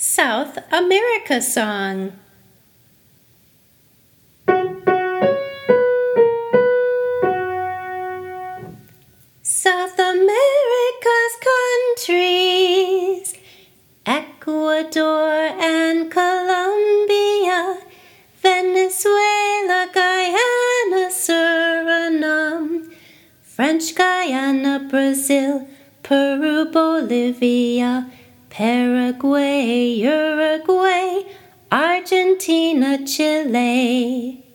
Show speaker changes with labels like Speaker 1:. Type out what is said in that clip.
Speaker 1: South America song. South America's countries, Ecuador and Colombia, Venezuela, Guyana, Suriname, French Guiana, Brazil, Peru, Bolivia, Paraguay, Uruguay, Argentina, Chile.